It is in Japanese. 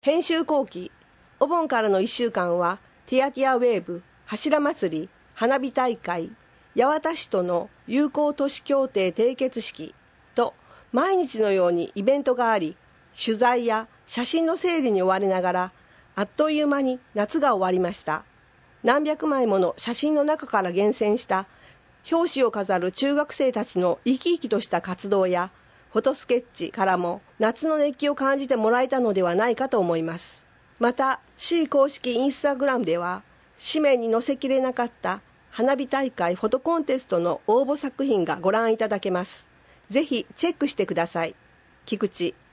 編集後期、お盆からの1週間は、ティアティアウェーブ、柱祭り、花火大会、八幡市との友好都市協定締結式と、毎日のようにイベントがあり、取材や写真の整理に追われながら、あっという間に夏が終わりました。何百枚もの写真の中から厳選した表紙を飾る中学生たちの生き生きとした活動やフォトスケッチからも夏の熱気を感じてもらえたのではないかと思います。また C 公式インスタグラムでは紙面に載せきれなかった花火大会フォトコンテストの応募作品がご覧いただけます。ぜひチェックしてください。菊池